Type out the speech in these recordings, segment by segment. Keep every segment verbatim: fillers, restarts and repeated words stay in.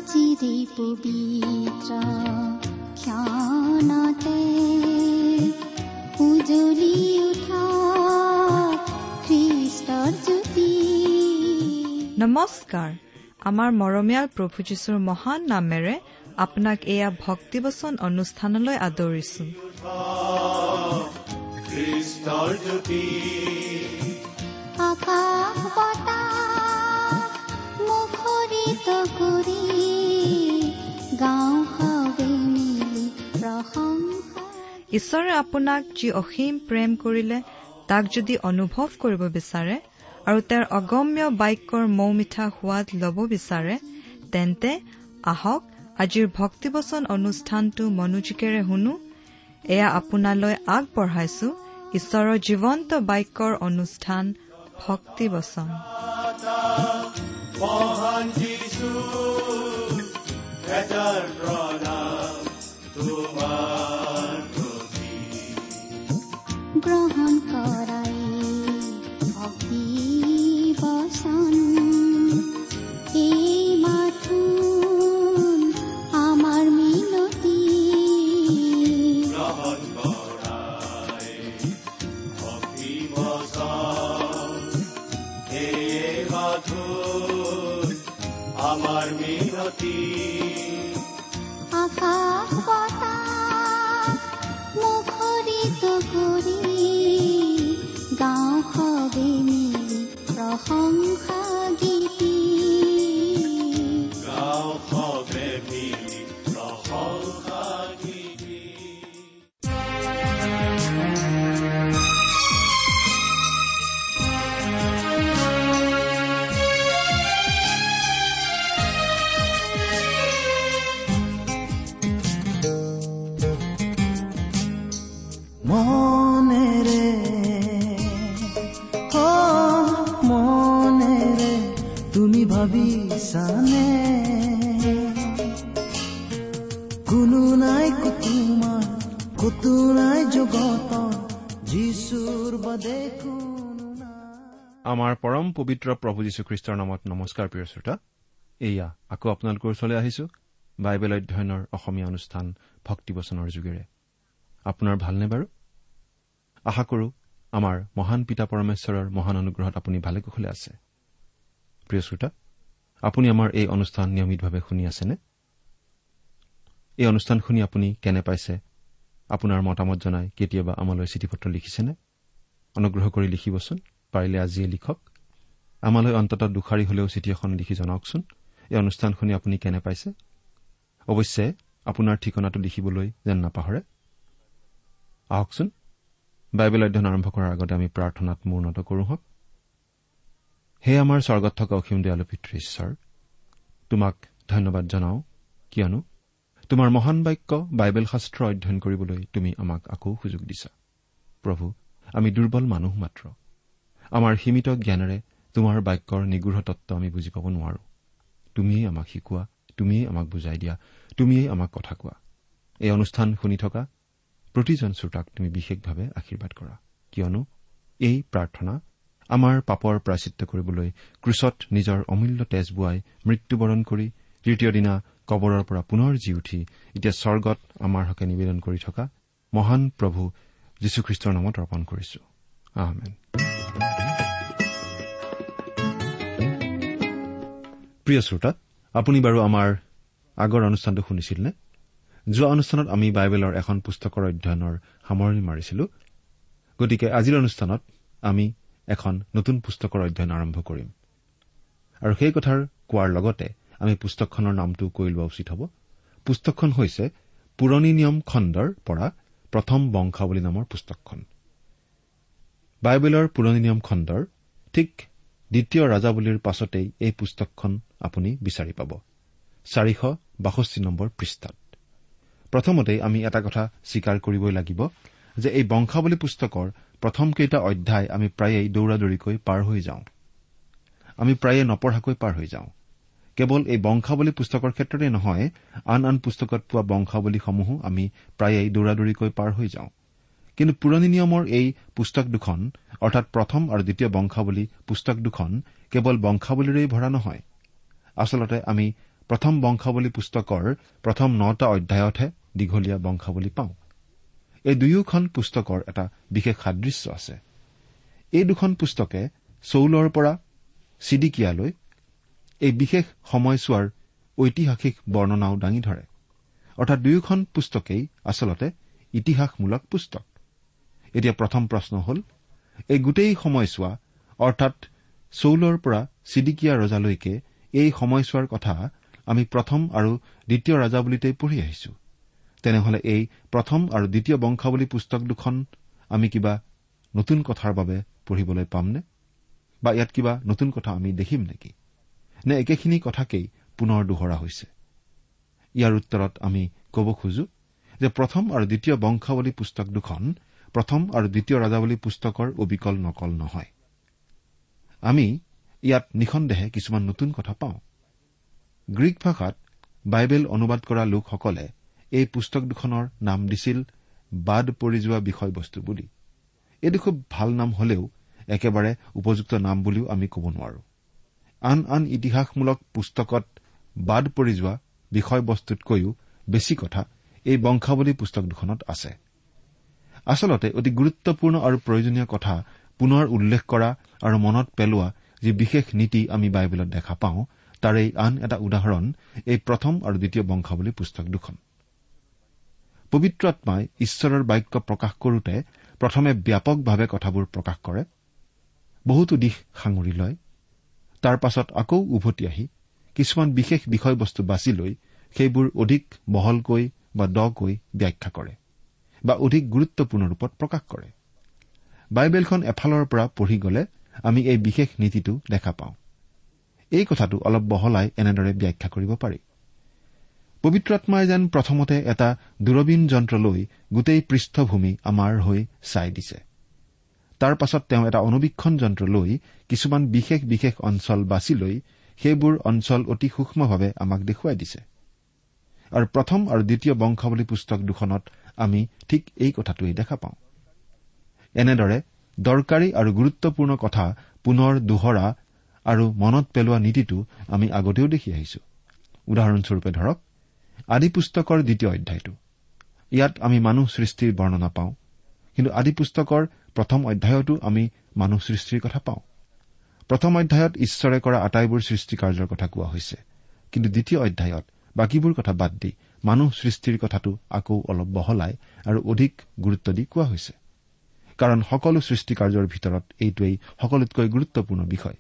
চিৰি পবিত্ৰ ক্ষণতে উজলি উঠা খ্ৰীষ্টৰ জ্যোতি। নমস্কাৰ। আমাৰ মৰমীয়াল প্ৰভু যীশুৰ মহান নামেৰে আপোনাক এয়া ভক্তিবচন অনুষ্ঠানলৈ আদৰিছো। আকাশ বতাহ মুখৰিত কৰি গাঁও হাৱে মিলি প্ৰশংসা। ঈশ্বৰে আপোনাক যি অসীম প্ৰেম কৰিলে তাক যদি অনুভৱ কৰিব বিচাৰে আৰু তেওঁৰ অগম্য বাক্যৰ মৌ মিঠা সোৱাদ ল'ব বিচাৰে, তেন্তে আহক আজিৰ ভক্তিবচন অনুষ্ঠানটো মনোযোগেৰে শুনো। এয়া আপোনালৈ আগবঢ়াইছো ঈশ্বৰৰ জীৱন্ত বাক্যৰ অনুষ্ঠান ভক্তিবচন। গ্ৰহণ কৰাই ভক্তি বচন এই মাথো আমাৰ মিনতি। গ্ৰহণ কৰাই ভক্তি বচন এই মাথো আমাৰ মিনতি। আকাশ বতাহ মুখৰিত কৰি গাঁও হাৱে মিলি প্ৰশংসা গীতি। গাঁও হাৱে মিলি প্ৰশংসা গীতি। মনেৰে অ মনেৰে তুমি ভাবিছানে কোনো নাই তোমাৰ কতো নাই জগত যিশুৰ বাদে কোনো নাই। আমাৰ পৰম পবিত্ৰ প্ৰভু যীশুখ্ৰীষ্টৰ নামত নমস্কাৰ প্ৰিয় শ্ৰোতা। এয়া আকৌ আপোনালোকৰ ওচৰলৈ আহিছো বাইবেল অধ্যয়নৰ অসমীয়া অনুষ্ঠান ভক্তিবচনৰ যোগেৰে। আপোনাৰ ভালনে বাৰু? আশা কৰো আমাৰ মহান পিতা পৰমেশ্বৰৰ মহান অনুগ্ৰহত আপুনি ভালে কুশলে আছে। প্ৰিয় শ্ৰোতা, আপুনি আমাৰ এই অনুষ্ঠান নিয়মিতভাৱে শুনি আছেনে? এই অনুষ্ঠান শুনি আপুনি কেনে পাইছে? আপোনাৰ মতামত জনাই কেতিয়াবা আমালৈ চিঠি পত্ৰ লিখিছেনে? অনুগ্ৰহ কৰি লিখিবচোন। পাৰিলে আজিয়ে লিখক। আমালৈ অন্ততঃ দুখাৰী হলেও চিঠি এখন লিখি জনাওকচোন এই অনুষ্ঠান শুনি আপুনি কেনে পাইছে। অৱশ্যে আপোনাৰ ঠিকনাটো লিখিবলৈ যেন নাপাহৰে। আহকচোন বাইবেল অধ্যয়ন আৰম্ভ কৰাৰ আগতে আমি প্ৰাৰ্থনাত মূৰ্ণত কৰোঁ হওক। হে আমাৰ স্বৰ্গত থকা অসীম দয়ালু পিতৃ ঈশ্বৰ, তোমাক ধন্যবাদ জনাওঁ, কিয়নো তোমাৰ মহান বাক্য বাইবেল শাস্ত্ৰ অধ্যয়ন কৰিবলৈ তুমি আমাক আকৌ সুযোগ দিছা। প্ৰভু, আমি দুৰ্বল মানুহ মাত্ৰ। আমাৰ সীমিত জ্ঞানেৰে তোমাৰ বাক্যৰ নিগূঢ় তত্ত্ব আমি বুজি পাব নোৱাৰো। তুমিয়েই আমাক শিকোৱা, তুমিয়েই আমাক বুজাই দিয়া, তুমিয়েই আমাক কথা কোৱা। এই অনুষ্ঠান শুনি থকা প্ৰতিজন শ্ৰোতাক তুমি বিশেষভাৱে আশীৰ্বাদ কৰা, কিয়নো এই প্ৰাৰ্থনা আমাৰ পাপৰ প্ৰায়চিত্ত কৰিবলৈ ক্ৰুচত নিজৰ অমূল্য তেজ বোৱাই মৃত্যুবৰণ কৰি তৃতীয় দিনা কবৰৰ পৰা পুনৰ জি উঠি এতিয়া স্বৰ্গত আমাৰ হকে নিবেদন কৰি থকা মহান প্ৰভু যীশুখ্ৰীষ্টৰ নামত অৰ্পণ কৰিছো। আমেন। প্ৰিয় শ্ৰোতা, আপুনি বাৰু আমাৰ আগৰ অনুষ্ঠানটো শুনিছিল নে? যোৱা অনুষ্ঠানত আমি বাইবেলৰ এখন পুস্তকৰ অধ্যয়নৰ সামৰণি মাৰিছিলো। গতিকে আজিৰ অনুষ্ঠানত আমি এখন নতুন পুস্তকৰ অধ্যয়ন আৰম্ভ কৰিম। আৰু সেই কথাৰ কোৱাৰ লগতে আমি পুস্তকখনৰ নামটো কৈ লোৱা উচিত হ'ব। পুস্তকখন হৈছে পুৰণি নিয়ম খণ্ডৰ পৰা প্ৰথম বংশাৱলী নামৰ পুস্তকখন। বাইবেলৰ পুৰণি নিয়ম খণ্ডৰ ঠিক দ্বিতীয় ৰাজাৱলীৰ পাছতেই এই পুস্তকখন আপুনি বিচাৰি পাব, চাৰিশ বাষষ্ঠি নম্বৰ পৃষ্ঠাত। প্ৰথমতে আমি এটা কথা স্বীকাৰ কৰিবই লাগিব যে এই বংশাৱলী পুস্তকৰ প্ৰথম কেইটা অধ্যায় আমি প্ৰায়েই দৌৰাদৌৰিকৈ পাৰ হৈ যাওঁ। আমি প্ৰায়ে নপঢ়াকৈ পাৰ হৈ যাওঁ। কেৱল এই বংশাৱলী পুস্তকৰ ক্ষেত্ৰতে নহয়, আন আন পুস্তকত পোৱা বংশাৱলীসমূহো আমি প্ৰায়েই দৌৰাদৌৰিকৈ পাৰ হৈ যাওঁ। কিন্তু পুৰণি নিয়মৰ এই পুস্তক দুখন, অৰ্থাৎ প্ৰথম আৰু দ্বিতীয় বংশাৱলী পুস্তক দুখন কেৱল বংশাৱলীৰেই ভৰা নহয়। আচলতে আমি প্ৰথম বংশাৱলী পুস্তকৰ প্ৰথম নটা অধ্যায়তহে দীঘলীয়া বংশাৱলী পাওঁ। এই দুয়োখন পুস্তকৰ এটা বিশেষ সাদৃশ্য আছে। এই দুখন পুস্তকে চৌলৰ পৰা ছিদিকিয়ালৈ এই বিশেষ সময়ছোৱাৰ ঐতিহাসিক বৰ্ণনাও দাঙি ধৰে। অৰ্থাৎ দুয়োখন পুস্তকেই আচলতে ইতিহাসমূলক পুস্তক। এতিয়া প্ৰথম প্ৰশ্ন হ'ল, এই গোটেই সময়ছোৱা অৰ্থাৎ চৌলৰ পৰা ছিদিকিয়া ৰজালৈকে এই সময়ছোৱাৰ কথা আমি প্ৰথম আৰু দ্বিতীয় ৰাজাৱলীতেই পঢ়ি আহিছো। তেনেহলে এই প্ৰথম আৰু দ্বিতীয় বংশাৱলী পুস্তক দুখন আমি কিবা নতুন কথাৰ বাবে পঢ়িবলৈ পামনে, বা ইয়াত কিবা নতুন কথা আমি দেখিম নেকি, নে একেখিনি কথাকেই পুনৰ দোহৰা হৈছে? ইয়াৰ উত্তৰত আমি ক'ব খোজো যে প্ৰথম আৰু দ্বিতীয় বংশাৱলী পুস্তক দুখন প্ৰথম আৰু দ্বিতীয় ৰাজাৱলী পুস্তকৰ অবিকল নকল নহয়। আমি ইয়াত নিঃসন্দেহে কিছুমান নতুন কথা পাওঁ। গ্ৰীক ভাষাত বাইবেল অনুবাদ কৰা লোকসকলে এই পুস্তক দুখনৰ নাম দিছিল বাদ পৰি যোৱা বিষয়বস্তু বুলি। এইটো খুব ভাল নাম হলেও একেবাৰে উপযুক্ত নাম বুলিও আমি ক'ব নোৱাৰো। আন আন ইতিহাসমূলক পুস্তকত বাদ পৰি যোৱা বিষয়বস্তুতকৈও বেছি কথা এই বংশাৱলী পুস্তক দুখনত আছে। আচলতে অতি গুৰুত্বপূৰ্ণ আৰু প্ৰয়োজনীয় কথা পুনৰ উল্লেখ কৰা আৰু মনত পেলোৱা যি বিশেষ নীতি আমি বাইবেলত দেখা পাওঁ, তাৰে আন এটা উদাহৰণ এই প্ৰথম আৰু দ্বিতীয় বংশাৱলী পুস্তক দুখন। পবিত্ৰ আত্মাই ঈশ্বৰৰ বাক্য প্ৰকাশ কৰোতে প্ৰথমে ব্যাপকভাৱে কথাবোৰ প্ৰকাশ কৰে, বহুতো দিশ সাঙুৰি লয়। তাৰ পাছত আকৌ উভতি আহি কিছুমান বিশেষ বিষয়বস্তু বাছি লৈ সেইবোৰ অধিক বহলকৈ বা দকৈ ব্যাখ্যা কৰে বা অধিক গুৰুত্বপূৰ্ণ ৰূপত প্ৰকাশ কৰে। বাইবেলখন এফালৰ পৰা পঢ়ি গলে আমি এই বিশেষ নীতিটো দেখা পাওঁ। এই কথাটো অলপ বহলাই এনেদৰে ব্যাখ্যা কৰিব পাৰি। পবিত্ৰ আত্মাই যেন প্ৰথমতে এটা দূৰবীন যন্ত্ৰ লৈ গোটেই পৃষ্ঠভূমি আমাৰ হৈ চাই দিছে। তাৰ পাছত তেওঁ এটা অনুবীক্ষণ যন্ত্ৰ লৈ কিছুমান বিশেষ বিশেষ অঞ্চল বাছি লৈ সেইবোৰ অঞ্চল অতি সূক্ষ্মভাৱে আমাক দেখুৱাই দিছে। আৰু প্ৰথম আৰু দ্বিতীয় বংশাৱলী পুস্তক দুখনত আমি ঠিক এই কথাটোৱেই দেখা পাওঁ। এনেদৰে দৰকাৰী আৰু গুৰুত্বপূৰ্ণ কথা পুনৰ দোহৰা আৰু মনত পেলোৱা নীতিটো আমি আগতেও দেখি আহিছো। উদাহৰণস্বৰূপে ধৰক আদি পুস্তকৰ দ্বিতীয় অধ্যায়টো। ইয়াত আমি মানুহ সৃষ্টিৰ বৰ্ণনা পাওঁ, কিন্তু আদি পুস্তকৰ প্ৰথম অধ্যায়তো আমি মানুহ সৃষ্টিৰ কথা পাওঁ। প্ৰথম অধ্যায়ত ঈশ্বৰে কৰা আটাইবোৰ সৃষ্টি কাৰ্যৰ কথা কোৱা হৈছে, কিন্তু দ্বিতীয় অধ্যায়ত বাকীবোৰ কথা বাদ দি মানুহ সৃষ্টিৰ কথাটো আকৌ অলপ বহলাই আৰু অধিক গুৰুত্ব দি কোৱা হৈছে। কাৰণ সকলো সৃষ্টি কাৰ্যৰ ভিতৰত এইটোৱেই সকলোতকৈ গুৰুত্বপূৰ্ণ বিষয়।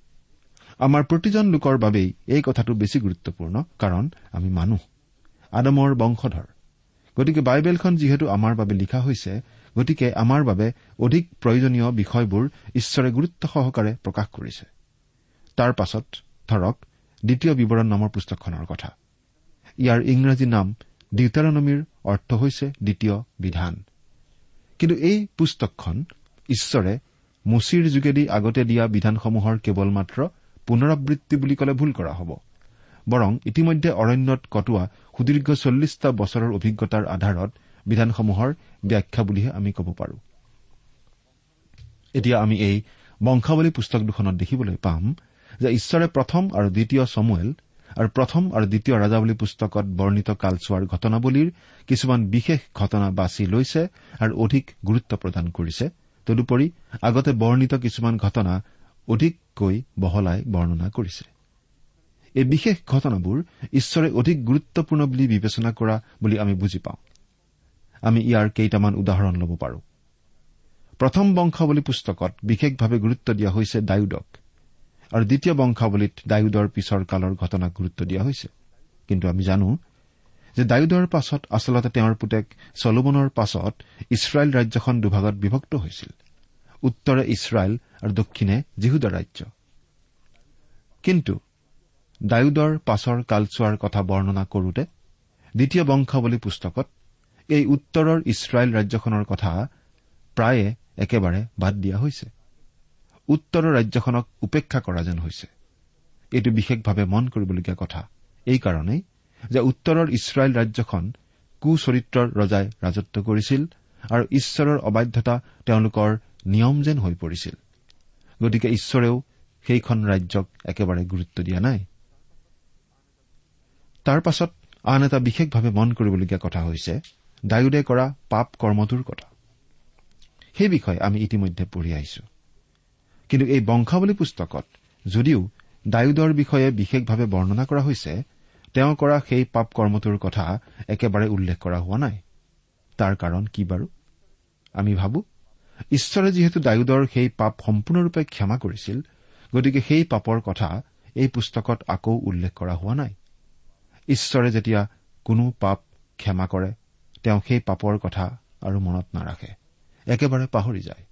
আমাৰ প্ৰতিজন লোকৰ বাবেই এই কথাটো বেছি গুৰুত্বপূৰ্ণ, কাৰণ আমি মানুহ, আদমৰ বংশধৰ। গতিকে বাইবেলখন যিহেতু আমাৰ বাবে লিখা হৈছে, গতিকে আমাৰ বাবে অধিক প্ৰয়োজনীয় বিষয়বোৰ ঈশ্বৰে গুৰুত্ব সহকাৰে প্ৰকাশ কৰিছে। তাৰ পাছত ধৰক দ্বিতীয় বিৱৰণ নামৰ পুস্তকখনৰ কথা। ইয়াৰ ইংৰাজী নাম ডিউটাৰনমিৰ অৰ্থ হৈছে দ্বিতীয় বিধান। কিন্তু এই পুস্তকখন ঈশ্বৰে মুচিৰ যোগেদি আগতে দিয়া বিধানসমূহৰ কেৱল মাত্ৰ পুনৰাবৃত্তি বুলি কলে ভুল কৰা হ'ব। বৰং ইতিমধ্যে অৰণ্যত কটোৱা সুদীৰ্ঘ চল্লিশটা বছৰৰ অভিজ্ঞতাৰ আধাৰত বিধানসমূহৰ ব্যাখ্যা বুলিহে আমি ক'ব পাৰো। এতিয়া আমি এই বংশাৱলী পুস্তক দুখনত দেখিবলৈ পাম যে ঈশ্বৰে প্ৰথম আৰু দ্বিতীয় চমুৱেল আৰু প্ৰথম আৰু দ্বিতীয় ৰাজাৱলী পুস্তকত বৰ্ণিত কালছোৱাৰ ঘটনাৱলীৰ কিছুমান বিশেষ ঘটনা বাছি লৈছে আৰু অধিক গুৰুত্ব প্ৰদান কৰিছে। তদুপৰি আগতে বৰ্ণিত কিছুমান ঘটনা অধিককৈ বহলাই বৰ্ণনা কৰিছে। এই বিশেষ ঘটনাবোৰ ঈশ্বৰে অধিক গুৰুত্বপূৰ্ণ বুলি বিবেচনা কৰা বুলি আমি বুজি পাওঁ। আমি ইয়াৰ কেইটামান উদাহৰণ ল'ব পাৰো। প্ৰথম বংশাৱলী পুস্তকত বিশেষভাৱে গুৰুত্ব দিয়া হৈছে দায়ুদক, আৰু দ্বিতীয় বংশাৱলীত দায়ুদৰ পিছৰ কালৰ ঘটনাক গুৰুত্ব দিয়া হৈছে। কিন্তু আমি জানো যে দায়ুদৰ পাছত আচলতে তেওঁৰ পুতেক চলোমনৰ পাছত ইছৰাইল ৰাজ্যখন দুভাগত বিভক্ত হৈছিল, উত্তৰে ইছৰাইল আৰু দক্ষিণে যিহুদা ৰাজ্য। কিন্তু দায়ুদৰ পাছৰ কালছোৱাৰ কথা বৰ্ণনা কৰোতে দ্বিতীয় বংশাৱলী পুস্তকত এই উত্তৰৰ ইছৰাইল ৰাজ্যখনৰ কথা প্ৰায়ে একেবাৰে বাদ দিয়া হৈছে। উত্তৰৰ ৰাজ্যখনক উপেক্ষা কৰা যেন হৈছে। এইটো বিশেষভাৱে মন কৰিবলগীয়া কথা এই কাৰণেই যে উত্তৰৰ ইছৰাইল ৰাজ্যখন কুচৰিত্ৰৰ ৰজাই ৰাজত্ব কৰিছিল আৰু ঈশ্বৰৰ অবাধ্যতা তেওঁলোকৰ নিয়ম যেন হৈ পৰিছিল। গতিকে ঈশ্বৰেও সেইখন ৰাজ্যক একেবাৰে গুৰুত্ব দিয়া নাই। তাৰ পাছত আন এটা বিশেষভাৱে মন কৰিবলগীয়া কথা হৈছে দায়ুদে কৰা পাপ কৰ্মটোৰ কথা। সেই বিষয়ে আমি ইতিমধ্যে পঢ়ি আহিছো। কিন্তু এই বংশাৱলী পুস্তকত যদিও দায়ুদৰ বিষয়ে বিশেষভাৱে বৰ্ণনা কৰা হৈছে, তেওঁ কৰা সেই পাপ কৰ্মটোৰ কথা একেবাৰে উল্লেখ কৰা হোৱা নাই। তাৰ কাৰণ কি বাৰু? আমি ভাবো ঈশ্বৰে যিহেতু দায়ুদৰ সেই পাপ সম্পূৰ্ণৰূপে ক্ষমা কৰিছিল, গতিকে সেই পাপৰ কথা এই পুস্তকত আকৌ উল্লেখ কৰা হোৱা নাই। ঈশ্বৰে যেতিয়া কোনো পাপ ক্ষমা কৰে, তেওঁ সেই পাপৰ কথা আৰু মনত নাৰাখে, একেবাৰে পাহৰি যায়।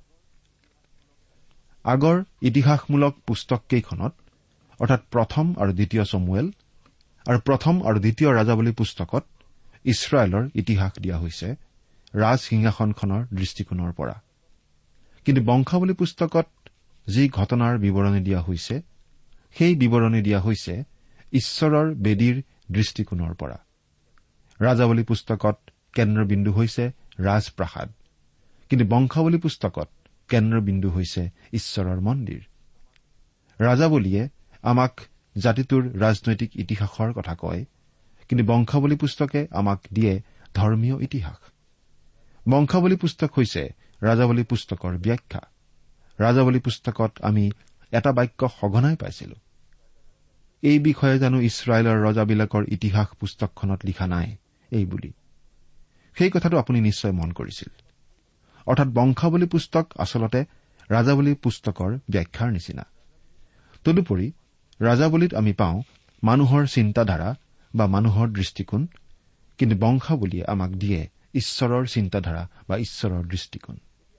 আগৰ ইতিহাসমূলক পুস্তককেইখনত অৰ্থাৎ প্ৰথম আৰু দ্বিতীয় চমুৱেল আৰু প্ৰথম আৰু দ্বিতীয় ৰাজাৱলী পুস্তকত ইছৰাইলৰ ইতিহাস দিয়া হৈছে ৰাজসিংহাসনখনৰ দৃষ্টিকোণৰ পৰা। কিন্তু বংশাৱলী পুস্তকত যি ঘটনাৰ বিৱৰণী দিয়া হৈছে, সেই বিৱৰণী দিয়া হৈছে ঈশ্বৰৰ বেদীৰ দৃষ্টিকোণৰ পৰা। ৰাজাৱলী পুস্তকত কেন্দ্ৰবিন্দু হৈছে ৰাজপ্ৰাসাদ, কিন্তু বংশাৱলী পুস্তকত কেন্দ্ৰবিন্দু হৈছে ঈশ্বৰৰ মন্দিৰ। ৰাজাৱলীয়ে আমাক জাতিটোৰ ৰাজনৈতিক ইতিহাসৰ কথা কয়, কিন্তু বংশাৱলী পুস্তকে আমাক দিয়ে ধৰ্মীয় ইতিহাস। বংশাৱলী পুস্তক হৈছে ৰাজাৱলী পুস্তকৰ ব্যাখ্যা। ৰাজাৱলী পুস্তকত আমি এটা বাক্য সঘনাই পাইছিলো, এই বিষয়ে জানো ইছৰাইলৰ ৰজাবিলাকৰ ইতিহাস পুস্তকখনত লিখা নাই এই বুলি। সেই কথাটো আপুনি নিশ্চয় মন কৰিছিল। অৰ্থাৎ বংশাৱলী পুস্তক আচলতে ৰাজাৱলী পুস্তকৰ ব্যাখ্যাৰ নিচিনা। তদুপৰি ৰাজাৱলীত আমি পাওঁ মানুহৰ চিন্তাধাৰা বা মানুহৰ দৃষ্টিকোণ, কিন্তু বংশাৱলীয়ে আমাক দিয়ে ঈশ্বৰৰ চিন্তাধাৰা বা ঈশ্বৰৰ দৃষ্টিকোণ।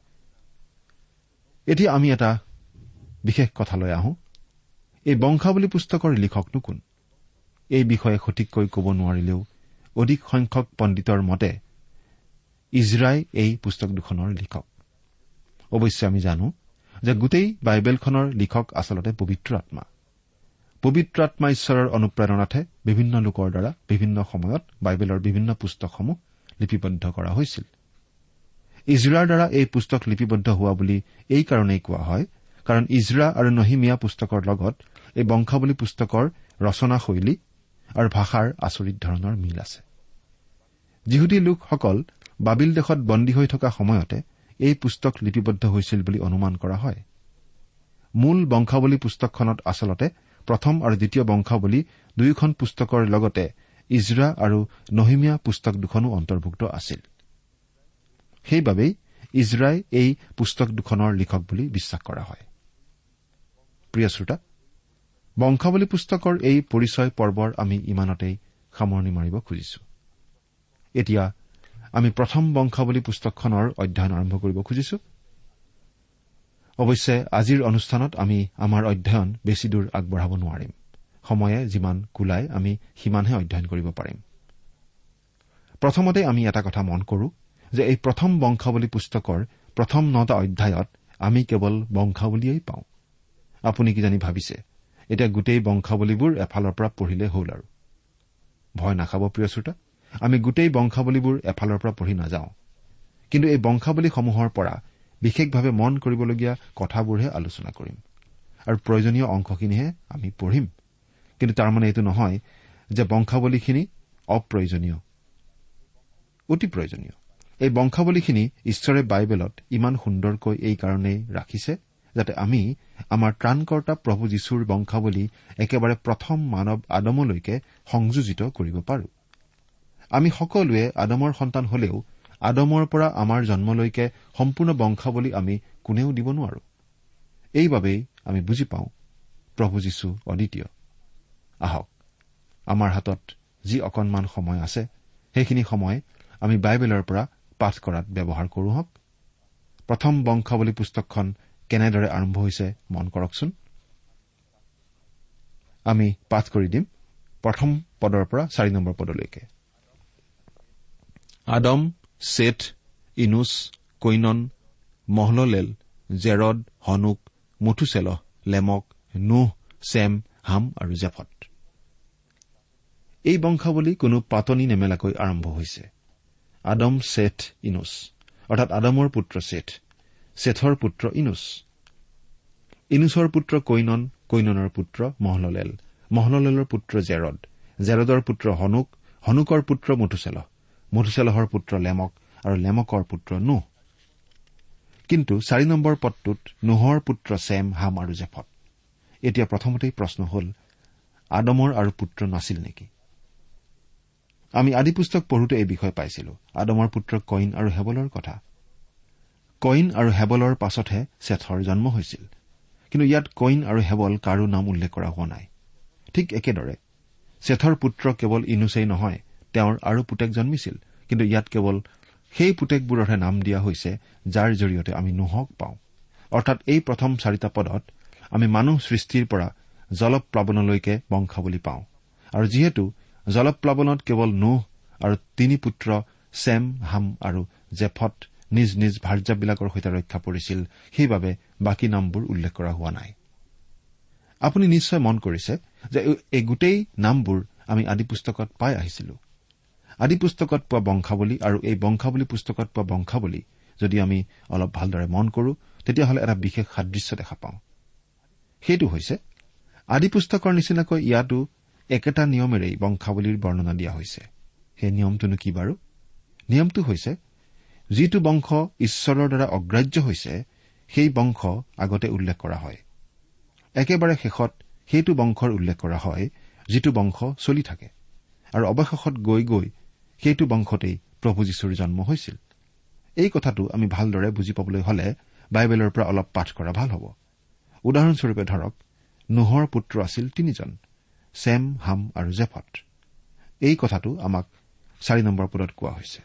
এতিয়া আমি এটা বিশেষ কথালৈ আহো। এই বংশাৱলী পুস্তকৰ লিখকনো কোন? এই বিষয়ে সঠিককৈ ক'ব নোৱাৰিলেও অধিক সংখ্যক পণ্ডিতৰ মতে ইজৰাই এই পুস্তক দুখনৰ লিখক। অৱশ্যে আমি জানো যে গোটেই বাইবেলখনৰ লিখক আচলতে পবিত্ৰ আত্মা। পবিত্ৰ আত্মা ঈশ্বৰৰ অনুপ্ৰেৰণাতহে বিভিন্ন লোকৰ দ্বাৰা বিভিন্ন সময়ত বাইবেলৰ বিভিন্ন পুস্তকসমূহ লিপিবদ্ধ কৰা হৈছিল। ইজৰাৰ দ্বাৰা এই পুস্তক লিপিবদ্ধ হোৱা বুলি এই কাৰণেই কোৱা হয়, কাৰণ ইজৰা আৰু নহিমিয়া পুস্তকৰ লগত এই বংশাৱলী পুস্তকৰ ৰচনাশৈলী আৰু ভাষাৰ আচৰিত ধৰণৰ মিল আছে। যিহুদী লোকসকল বাবিল দেশত বন্দী হৈ থকা সময়তে এই পুস্তক লিপিবদ্ধ হৈছিল বুলি অনুমান কৰা হয়। মূল বংশাৱলী পুস্তকখনত আচলতে প্ৰথম আৰু দ্বিতীয় বংশাৱলী দুয়োখন পুস্তকৰ লগতে ইজৰা আৰু নহিমিয়া পুস্তক দুখনো অন্তৰ্ভুক্ত আছিল। সেইবাবেই ইজৰাই এই পুস্তক দুখনৰ লিখক বুলি বিশ্বাস কৰা হয়। প্ৰিয় শ্ৰোতা, বংশাৱলী পুস্তকৰ এই পৰিচয় পৰ্বৰ আমি ইমানতেই সামৰণি মাৰিব খুজিছো। এতিয়া আমি প্ৰথম বংশাৱলী পুস্তকখনৰ অধ্যয়ন আৰম্ভ কৰিব খুজিছো। অৱশ্যে আজিৰ অনুষ্ঠানত আমি আমাৰ অধ্যয়ন বেছি দূৰ আগবঢ়াব নোৱাৰিম। সময়ে যিমান কোলাই আমি সিমানহে অধ্যয়ন কৰিব পাৰিম। প্ৰথমতে আমি এটা কথা মন কৰো যে এই প্ৰথম বংশাৱলী পুস্তকৰ প্ৰথম নটা অধ্যায়ত আমি কেৱল বংশাৱলীয়েই পাওঁ। আপুনি কিজানি ভাবিছে এতিয়া গোটেই বংশাৱলীবোৰ এফালৰ পৰা পঢ়িলে হ'ল আৰু। ভয় নাখাব প্ৰিয় শ্ৰোতা, আমি গোটেই বংশাৱলীবোৰ এফালৰ পৰা পঢ়ি নাযাওঁ, কিন্তু এই বংশাৱলীসমূহৰ পৰা বিশেষভাৱে মন কৰিবলগীয়া কথাবোৰহে আলোচনা কৰিম আৰু প্ৰয়োজনীয় অংশখিনিহে আমি পঢ়িম। কিন্তু তাৰমানে এইটো নহয় যে বংশাৱলীখিনি অপ্ৰয়োজনীয়, অতি প্ৰয়োজনীয়। এই বংশাৱলীখিনি ঈশ্বৰে বাইবেলত ইমান সুন্দৰকৈ এই কাৰণেই ৰাখিছে যাতে আমি আমাৰ ত্ৰাণকৰ্তা প্ৰভু যীশুৰ বংশাৱলী একেবাৰে প্ৰথম মানৱ আদমলৈকে সংযোজিত কৰিব পাৰো। আমি সকলোৱে আদমৰ সন্তান হলেও আদমৰ পৰা আমাৰ জন্মলৈকে সম্পূৰ্ণ বংশাৱলী আমি কোনেও দিব নোৱাৰো। এইবাবেই আমি বুজি পাওঁ প্ৰভু যীশু অদ্বিতীয়। আহক, আমাৰ হাতত যি অকণমান সময় আছে সেইখিনি সময় আমি বাইবেলৰ পৰা পাঠ কৰাত ব্যৱহাৰ কৰো হওক। প্ৰথম বংশাৱলী পুস্তকখন কেনেদৰে আৰম্ভ হৈছে মন কৰকচোন। আমি পাঠ কৰি দিম প্ৰথম পদৰ পৰা চাৰি নম্বৰ পদলৈকে। Adam, Seth, Enosh, Kenan, Mahalalel, Jared, Enoch, Methuselah, Lamech, Noah, Shem, Ham আৰু জেফত। এই বংশাৱলী কোনো পাতনি নেমেলাকৈ আৰম্ভ হৈছে। আদম, ছেথ, ইনুছ, অৰ্থাৎ আদমৰ পুত্ৰ ছেথ, ছেথৰ পুত্ৰ ইনুছ, ইনুছৰ পুত্ৰ কৈনন, কৈননৰ পুত্ৰ মহললেল, মহললেলৰ পুত্ৰ জেৰদ, জেৰদৰ পুত্ৰ হনুক, হনুকৰ পুত্ৰ মথুছেলহ, মথুছেলহৰ পুত্ৰ লেমক আৰু লেমকৰ পুত্ৰ নোহ। কিন্তু চাৰি নম্বৰ পদটোত নোহৰ পুত্ৰ ছেম, হাম আৰু জেফত। এতিয়া প্ৰথমতেই প্ৰশ্ন হ'ল, আদমৰ আৰু পুত্ৰ নাছিল নেকি? আমি আদি পুস্তক পঢ়োতে এই বিষয় পাইছিলো, আদমৰ পুত্ৰ কইন আৰু হেবলৰ কথা। কইন আৰু হেবলৰ পাছতহে ছেথৰ জন্ম হৈছিল। কিন্তু ইয়াত কইন আৰু হেবল কাৰো নাম উল্লেখ কৰা হোৱা নাই। ঠিক একেদৰে ছেথৰ পুত্ৰ কেৱল ইনুছেই নহয়, তেওঁৰ আৰু পুতেক জন্মিছিল। কিন্তু ইয়াত কেৱল সেই পুতেকবোৰৰহে নাম দিয়া হৈছে যাৰ জৰিয়তে আমি নোহক পাওঁ। অৰ্থাৎ এই প্ৰথম চাৰিটা পদত আমি মানুহ সৃষ্টিৰ পৰা জলপ্লাৱনলৈকে বংশাৱলী পাওঁ। আৰু যিহেতু জলপ্লাৱনত কেৱল নোহ আৰু তিনি পুত্ৰ ছেম, হাম আৰু জেফত নিজ নিজ ভাৰ্যাবিলাকৰ সৈতে ৰক্ষা পৰিছিল, সেইবাবে বাকী নামবোৰ উল্লেখ কৰা হোৱা নাই। আপুনি নিশ্চয় মন কৰিছে যে এই গোটেই নামবোৰ আমি আদি পুস্তকত পাই আহিছিলো। আদি পুস্তকত পোৱা বংশাৱলী আৰু এই বংশাৱলী পুস্তকত পোৱা বংশাৱলী যদি আমি অলপ ভালদৰে মন কৰো, তেতিয়াহ'লে এটা বিশেষ সাদৃশ্য দেখা পাওঁ। সেইটো হৈছে, আদি পুস্তকৰ নিচিনাকৈ ইয়াতো একেটা নিয়মেৰেই বংশাৱলীৰ বৰ্ণনা দিয়া হৈছে। সেই নিয়মটোনো কি বাৰু? নিয়মটো হৈছে, যিটো বংশ ঈশ্বৰৰ দ্বাৰা অগ্ৰাহ্য হৈছে সেই বংশ আগতে উল্লেখ কৰা হয়। একেবাৰে শেষত সেইটো বংশৰ উল্লেখ কৰা হয় যিটো বংশ চলি থাকে, আৰু অৱশেষত গৈ গৈ সেইটো বংশতেই প্ৰভু যীশুৰ জন্ম হৈছিল। এই কথাটো আমি ভালদৰে বুজি পাবলৈ হলে বাইবেলৰ পৰা অলপ পাঠ কৰা ভাল হ'ব। উদাহৰণস্বৰূপে ধৰক, নোহৰ পুত্ৰ আছিল তিনিজন, ছেম, হাম আৰু জেফত। এই কথাটো আমাক চাৰি নম্বৰ পদত কোৱা হৈছে।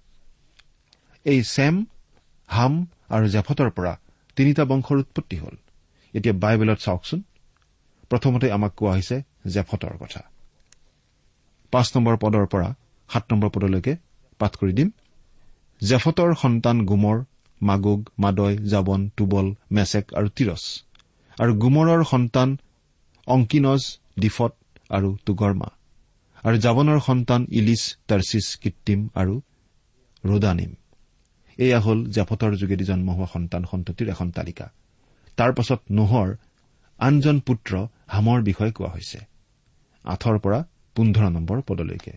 এই ছেম, হাম আৰু জেফতৰ পৰা তিনিটা বংশৰ উৎপত্তি হ'ল। এতিয়া বাইবেলত চাওকচোন, প্ৰথমতে আমাক কোৱা হৈছে জেফতৰ কথা। পাঁচ নম্বৰ পদৰ পৰা সাত নম্বৰ পদলৈকে পাঠ কৰি দিম। জেফতৰ সন্তান গোমৰ, মাগোগ, মাদয়, জাবন, টুবল, মেছেক আৰু তিৰছ। আৰু গোমৰৰ সন্তান অংকিনজ, ডিফত আৰু টুগৰ্মা। আৰু জাবনৰ সন্তান ইলিছ, টাৰ্চিছ, কিত্তিম আৰু ৰোদানিম। এয়া হ'ল জেফতৰ যোগেদি জন্ম হোৱা সন্তান সন্ততিৰ এখন তালিকা। তাৰ পাছত নোহৰ আনজন পুত্ৰ হামৰ বিষয়ে কোৱা হৈছে, আঠৰ পৰা পোন্ধৰ নম্বৰ পদলৈকে।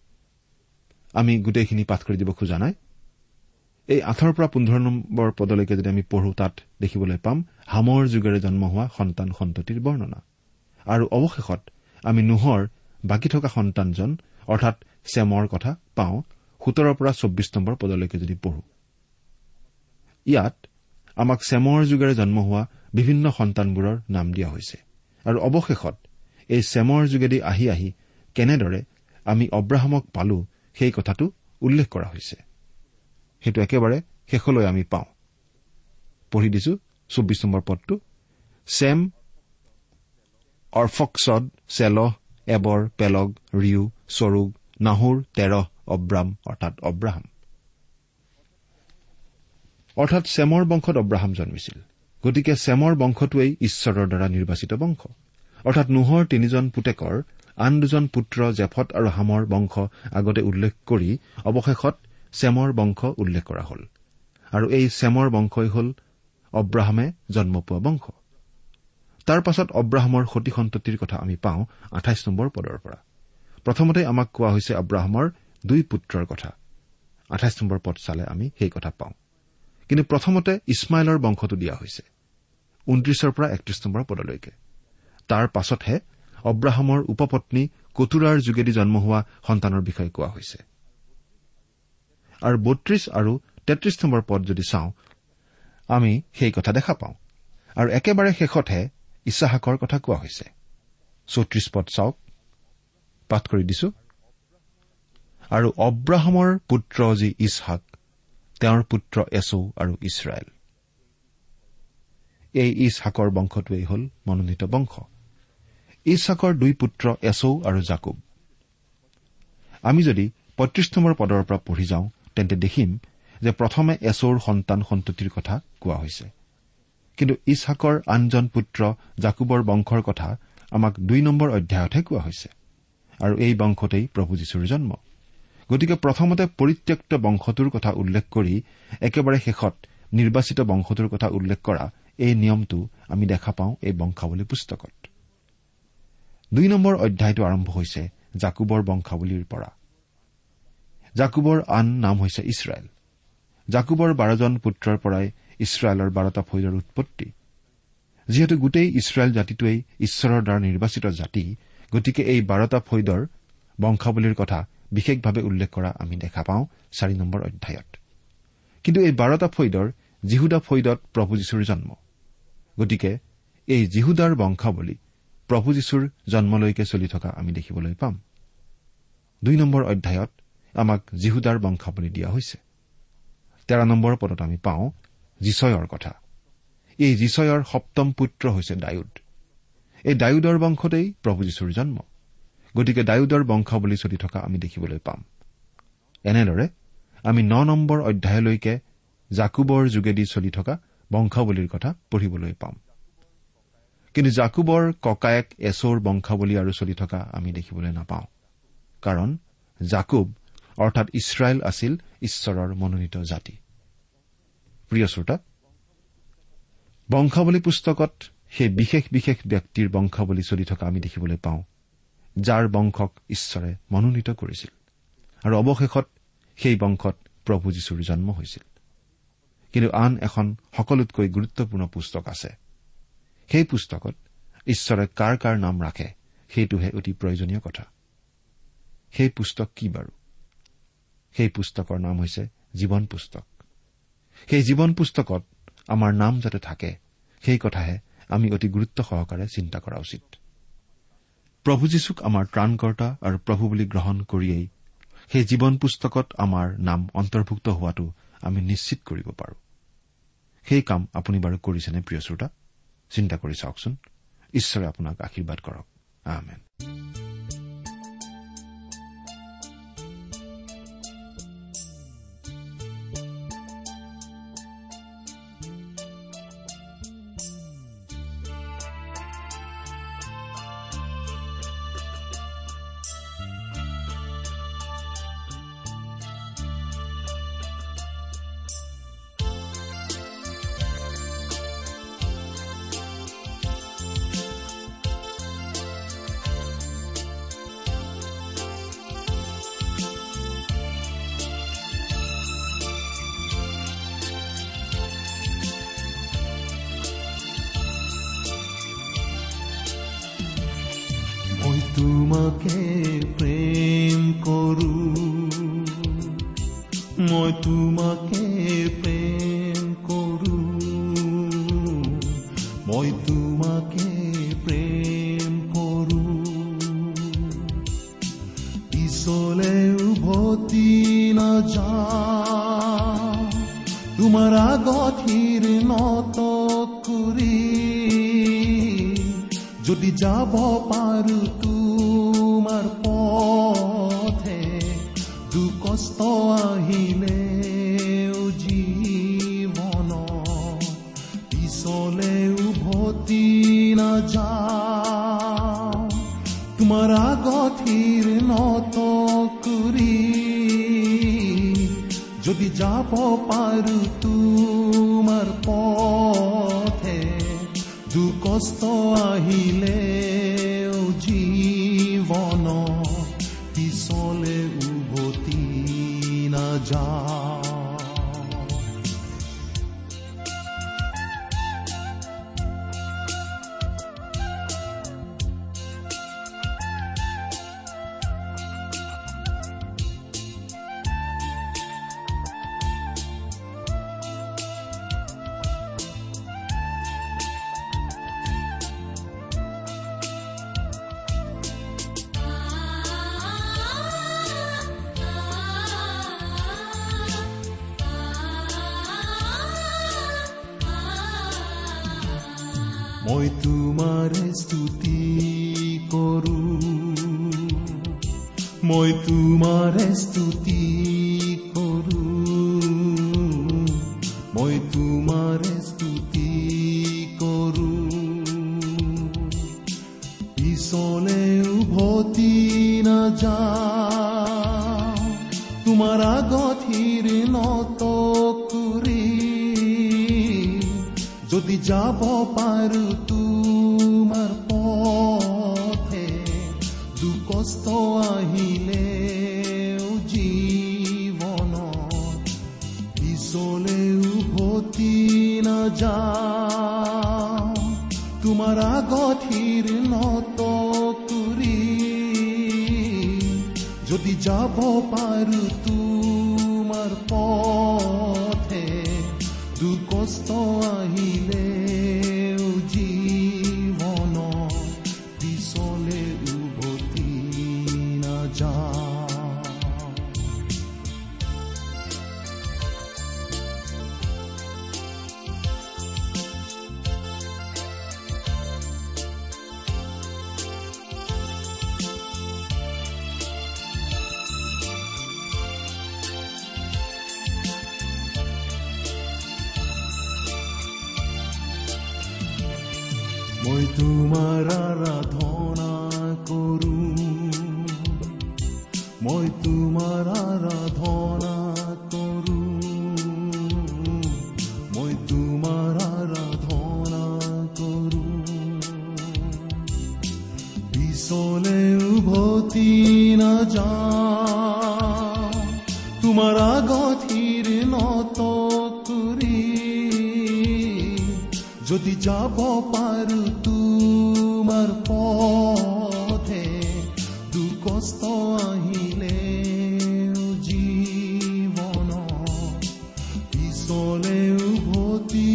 আমি গোটেইখিনি পাঠ কৰি দিব খোজা নাই। এই আঠৰ পৰা পোন্ধৰ নম্বৰ পদলৈকে যদি আমি পঢ়ো, তাত দেখিবলৈ পাম হামৰ যুগেৰে জন্ম হোৱা সন্তান সন্ততিৰ বৰ্ণনা। আৰু অৱশেষত আমি নোহৰ বাকী থকা সন্তানজন অৰ্থাৎ ছেমৰ কথা পাওঁ সোতৰ পৰা চৌব্বিছ নম্বৰ পদলৈকে যদি পঢ়ো। ইয়াত আমাক ছেমৰ যুগেৰে জন্ম হোৱা বিভিন্ন সন্তানবোৰৰ নাম দিয়া হৈছে। আৰু অৱশেষত এই ছেমৰ যোগেদি আহি আহি কেনেদৰে আমি অব্ৰাহামক পালো সেই কথাটো উল্লেখ কৰা হৈছে। সেইটো একেবাৰে শেষলৈ আমি পাওঁ। পঢ়ি দিছো চৌব্বিছ নম্বৰ পদটো। ছেম অৰফক্সদ, চেলহ, এবৰ, পেলগ, ৰিউ, চৰুগ, নাহুৰ, তেৰহ, অব্ৰাম অৰ্থাৎ অব্ৰাহাম। অৰ্থাৎ ছেমৰ বংশত অব্ৰাহাম জন্মিছিল। গতিকে ছেমৰ বংশটোৱেই ঈশ্বৰৰ দ্বাৰা নিৰ্বাচিত বংশ। অৰ্থাৎ নোহৰ তিনিজন পুতেকৰ আন দুজন পুত্ৰ জেফত আৰু হামৰ বংশ আগতে উল্লেখ কৰি অৱশেষত ছেমৰ বংশ উল্লেখ কৰা হ'ল। আৰু এই ছেমৰ বংশই হ'ল অব্ৰাহামে জন্ম পোৱা বংশ। তাৰ পাছত অব্ৰাহামৰ সতি সন্ততিৰ কথা আমি পাওঁ আঠাইছ নম্বৰ পদৰ পৰা। প্ৰথমতে আমাক কোৱা হৈছে অব্ৰাহামৰ দুই পুত্ৰৰ কথা। আঠাইছ নম্বৰ পদ চালে আমি সেই কথা পাওঁ। কিন্তু প্ৰথমতে ইছমাইলৰ বংশটো দিয়া হৈছে ঊনত্ৰিশৰ পৰা একত্ৰিশ নম্বৰ পদলৈকে। তাৰ পাছতহে অব্ৰাহামৰ উপপত্নী কতুৰাৰ যোগেদি জন্ম হোৱা সন্তানৰ বিষয়ে কোৱা হৈছে। আৰু বত্ৰিশ আৰু তেত্ৰিশ নম্বৰ পদ যদি চাওঁ, আমি সেই কথা দেখা পাওঁ। আৰু একেবাৰে শেষতহে ইছহাকৰ কথা কোৱা হৈছে। চৌত্ৰিশ পদ চাওক, পাঠ কৰি দিছো। আৰু অব্ৰাহামৰ পুত্ৰ যি ইছহাক, তেওঁৰ পুত্ৰ এছৌ আৰু ইছৰাইল। এই ইছহাকৰ বংশটোৱেই হ'ল মনোনীত বংশ। ইছহাকৰ দুই পুত্ৰ এছৌ আৰু জাকুব। আমি যদি পঁয়ত্ৰিশ নম্বৰ পদৰ পৰা পঢ়ি যাওঁ, তেন্তে দেখিম যে প্ৰথমে এছৌৰ সন্তান সন্ততিৰ কথা কোৱা হৈছে। কিন্তু ইছহাকৰ আনজন পুত্ৰ জাকুবৰ বংশৰ কথা আমাক দুই নম্বৰ অধ্যায়তহে কোৱা হৈছে। আৰু এই বংশতেই প্ৰভু যীশুৰ জন্ম। গতিকে প্ৰথমতে পৰিত্যক্ত বংশটোৰ কথা উল্লেখ কৰি একেবাৰে শেষত নিৰ্বাচিত বংশটোৰ কথা উল্লেখ কৰা এই নিয়মটো আমি দেখা পাওঁ এই বংশাৱলী পুস্তকত। দুই নম্বৰ অধ্যায়টো আৰম্ভ হৈছে জাকুবৰ বংশাৱলীৰ পৰা। জাকুবৰ আন নাম হৈছে ইছৰাইল। জাকুবৰ বাৰজন পুত্ৰৰ পৰাই ইছৰাইলৰ বাৰটা ফৈদৰ উৎপত্তি। যিহেতু গোটেই ইছৰাইল জাতিটোৱেই ঈশ্বৰৰ দ্বাৰা নিৰ্বাচিত জাতি, গতিকে এই বাৰটা ফৈদৰ বংশাৱলীৰ কথা বিশেষভাৱে উল্লেখ কৰা আমি দেখা পাওঁ চাৰি নম্বৰ অধ্যায়ত। কিন্তু এই বাৰটা ফৈদৰ জিহুদা ফৈদত প্ৰভু যীশুৰ জন্ম। গতিকে এই জিহুদাৰ বংশাৱলী প্ৰভু যীশুৰ জন্মলৈকে চলি থকা আমি দেখিবলৈ পাম। দুই নম্বৰ অধ্যায়ত আমাক জিহুদাৰ বংশাৱলী দিয়া হৈছে। তেৰ নম্বৰ পদত আমি পাওঁ যিচয়ৰ কথা। এই যিচয়ৰ সপ্তম পুত্ৰ হৈছে ডায়ুদ। এই ডায়ুদৰ বংশতেই প্ৰভু যীশুৰ জন্ম। গতিকে ডায়ুদৰ বংশাৱলী চলি থকা আমি দেখিবলৈ পাম। এনেদৰে আমি ন নম্বৰ অধ্যায়লৈকে জাকুবৰ যোগেদি চলি থকা বংশাৱলীৰ কথা পঢ়িবলৈ পাম। কিন্তু জাকুবৰ ককায়েক এছৌৰ বংশাৱলী আৰু চলি থকা আমি দেখিবলৈ নাপাওঁ, কাৰণ জাকুব অৰ্থাৎ ইছৰাইল আছিল ঈশ্বৰৰ মনোনীত জাতি। প্ৰিয় শ্ৰোতা, বংশাৱলী পুস্তকত সেই বিশেষ বিশেষ ব্যক্তিৰ বংশাৱলী চলি থকা আমি দেখিবলৈ পাওঁ, যাৰ বংশক ঈশ্বৰে মনোনীত কৰিছিল, আৰু অৱশেষত সেই বংশত প্ৰভু যীশুৰ জন্ম হৈছিল। কিন্তু আন এখন সকলোতকৈ গুৰুত্বপূৰ্ণ পুস্তক আছে। সেই পুস্তকত ঈশ্বৰে কাৰ কাৰ নাম ৰাখে সেইটোহে অতি প্ৰয়োজনীয় কথা। সেই পুস্তক কি বাৰু? সেই পুস্তকৰ নাম হৈছে জীৱন পুস্তক। সেই জীৱন পুস্তকত আমাৰ নাম যাতে থাকে সেই কথাহে আমি অতি গুৰুত্ব সহকাৰে চিন্তা কৰা উচিত। প্ৰভু যীশুক আমাৰ ত্ৰাণকৰ্তা আৰু প্ৰভু বুলি গ্ৰহণ কৰিয়েই সেই জীৱন পুস্তকত আমাৰ নাম অন্তৰ্ভুক্ত হোৱাটো আমি নিশ্চিত কৰিব পাৰোঁ। সেই কাম আপুনি বাৰু কৰিছেনে প্ৰিয় শ্ৰোতা? চিন্তা কৰি চাওকচোন। ঈশ্বৰে আপোনাক আশীৰ্বাদ কৰক। আমেন। তোমাকে প্ৰেম কৰো, মই তোমাকে প্ৰেম কৰো, মই তোমাকে প্ৰেম কৰো, পিছলে উভতি নাযাওঁ, তোমাৰ আগত শিৰ নত কৰি, যদি যাব পাৰো তোমাৰ পথে, দুখ কষ্ট আহিলে জীৱন, পিছলে উভতি নাযাওঁ, তোমাৰ আগত শিৰ নত কৰি, যদি যাব পাৰো তোমাৰ পথে, দুখ কষ্ট আহিলে জীৱন, পিছলে উভতি নাযাওঁ। মই তোমাৰে স্তুতি কৰো, মই তোমাৰে স্তুতি কৰো, মই তোমাৰে স্তুতি কৰো, পিছলে উভতি নাযাওঁ, তোমাৰ আগত শিৰ নত কৰি, যদি যাব পাৰো তোমাৰ পথে, দুখ কষ্ট কষ্ট আহিলে জীৱনত পিছলে উভতি নাযাওঁ তোমাৰ আগত শিৰ নত কৰি যদি যাব পাৰো তোমাৰ পথে দুখ কষ্ট আহিলে জীৱনত পিছলে উভতি নাযাওঁ মই তোমাৰ আৰাধনা কৰো মই তোমাৰ আৰাধনা কৰো মই তোমাৰ আৰাধনা কৰো পিছলে উভতি নাযাওঁ তোমাৰ আগত শিৰ নত কৰি যদি যাব পাৰো তোমাৰ পথে দুখ কষ্ট আহিলে জীৱনত পিছলে উভতি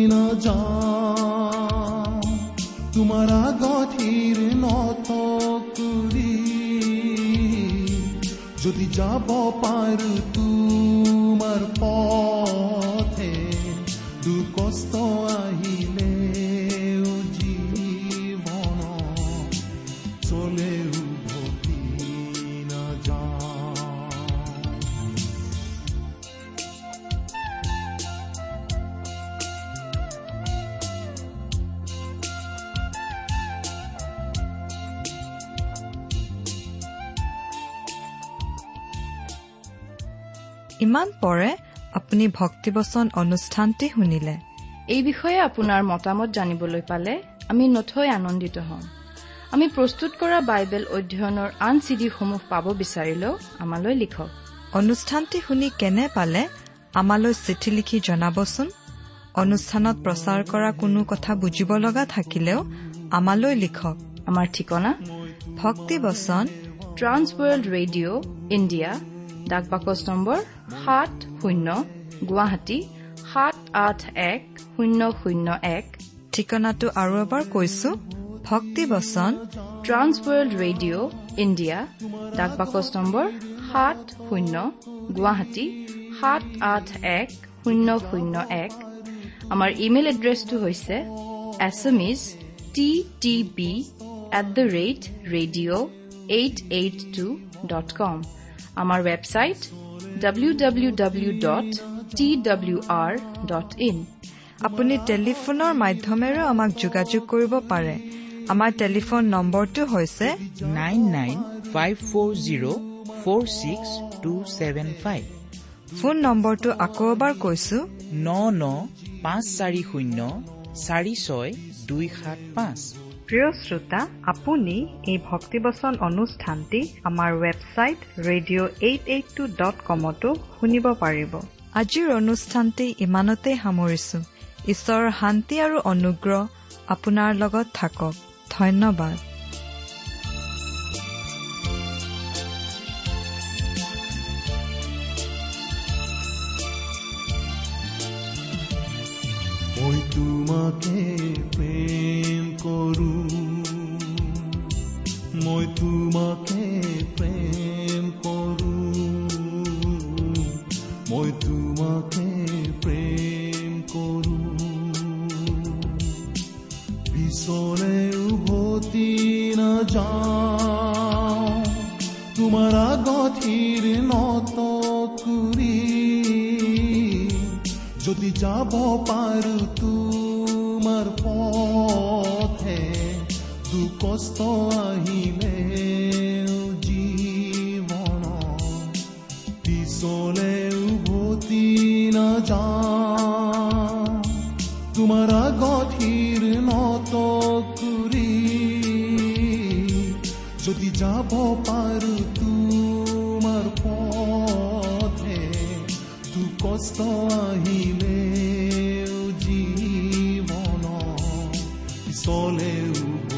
নাযাওঁ তোমাৰ আগত শিৰ নত কৰি যদি যাব পাৰো তোমাৰ পথে দুখ কষ্ট আহিলে জীৱনত চলে উভতি নাযাওঁ ইমান পৰে আপুনি ভক্তিবচন অনুষ্ঠানটি শুনিলে। এই বিষয়ে আপোনাৰ মতামত জানিবলৈ পালে আমি নথৈ আনন্দিত হ'ম। আমি প্ৰস্তুত কৰা বাইবেল অধ্যয়নৰ আন চিডিসমূহ পাব বিচাৰিলেও আমালৈ লিখক। অনুষ্ঠানটি শুনি কেনে পালে আমালৈ চিঠি লিখি জনাবচোন। অনুষ্ঠানত প্ৰচাৰ কৰা কোনো কথা বুজিব লগা থাকিলেও আমালৈ লিখক। আমাৰ ঠিকনা ভক্তিবচন ট্ৰান্স ৱৰ্ল্ড ৰেডিঅ' ইণ্ডিয়া, ডাক বাকচ নম্বৰ সাত শূন্য গুৱাহাটী সাত আঠ এক শূন্য শূন্য এক। ঠিকনাটো আৰু এবাৰ কৈছো, ভক্তিবচন ট্ৰান্স ৱৰ্ল্ড ৰেডিঅ' ইণ্ডিয়া, ডাক বাকচ নম্বৰ সাত শূন্য গুৱাহাটী সাত আঠ এক শূন্য শূন্য এক। আমাৰ ইমেইল এড্ৰেছটো হৈছে এছএমইজ T T B at the rate radio' eight eight two dot com. আমাৰ website W W W dot T W R dot in. আপুনি টেলিফোনৰ মাধ্যমেৰে আমাক যোগাযোগ কৰিব পাৰে। আমাৰ টেলিফোন নম্বৰটো হৈছে nine nine five four zero' four six two seven five. Phone নম্বৰটো আকৌ এবাৰ কৈছো, ন ন পাঁচ চাৰি শূন্য চাৰি ছয় দুই সাত পাঁচ। প্ৰিয় শ্ৰোতা, আপুনি এই ভক্তিবচন অনুষ্ঠানটি আমাৰ website radio' eight eight two dot কমতো শুনিব পাৰিব। আজিৰ অনুষ্ঠানটি ইমানতে সামৰিছো। ঈশ্বৰৰ শান্তি আৰু অনুগ্ৰহ আপোনাৰ লগত থাকক। ধন্যবাদ। মই তোমাকে প্ৰেম কৰো মই তোমাকে প্ৰেম কৰো মই তোমাকে প্ৰেম কৰো পিছলে উভতি নাযাওঁ তোমাৰ আগত শিৰ নত কৰি যদি যাব পাৰো তোমাৰ পথে দুখ কষ্ট আহিলে জীৱনত পিছলে উভতি নাযাওঁ তোমাৰ আগত শিৰ নত কৰি যদি যাব পাৰো তোমাৰ পথে, তু কষ্ট আহিলে জীৱন চলে